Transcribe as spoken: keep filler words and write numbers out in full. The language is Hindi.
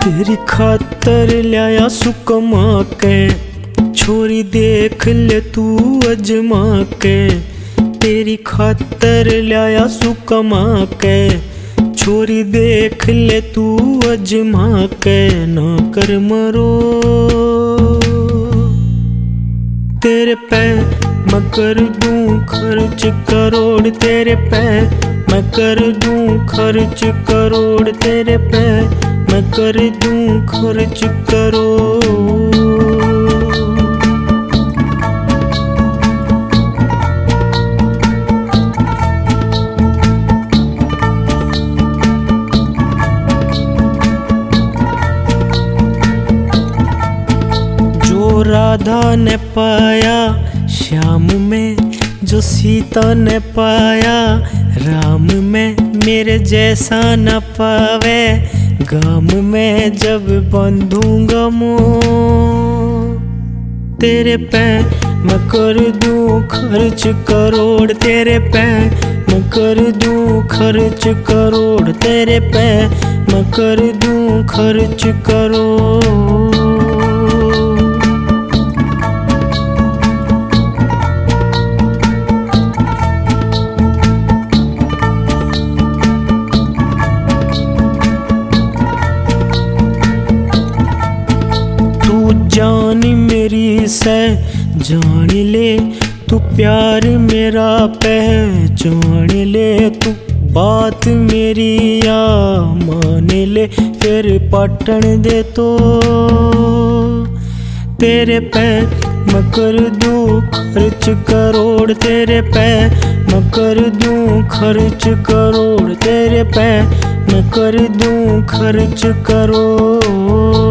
तेरी खातर लाया सुकमा के, छोरी देख ले तू अजमा के। तेरी खातर लाया सुकमा के, छोरी देख ले तू अजमा के। ना कर मरो तेरे पे मैं कर दूं खर्च करोड़, तेरे पे मैं कर दूं खर्च करोड़, तेरे पे मैं कर दूं खर्च करोड़। जो राधा ने पाया श्याम में, जो सीता ने पाया राम में, मेरे जैसा न पावे गाम में जब बंधूंगा मोह। तेरे पे मैं कर दूं खर्च करोड़, तेरे पे मैं कर दूं खर्च करोड़, तेरे पे मैं कर दूं खर्च करोड़। जान मेरी से जान ले तू, प्यार मेरा पहचान ले तू, बात मेरी या मान ले फिर पटन दे तो। तेरे पे मैं कर दूं खर्च करोड़, तेरे पे मैं कर दूं खर्च करोड़, तेरे पे मैं कर दूं खर्च करोड़।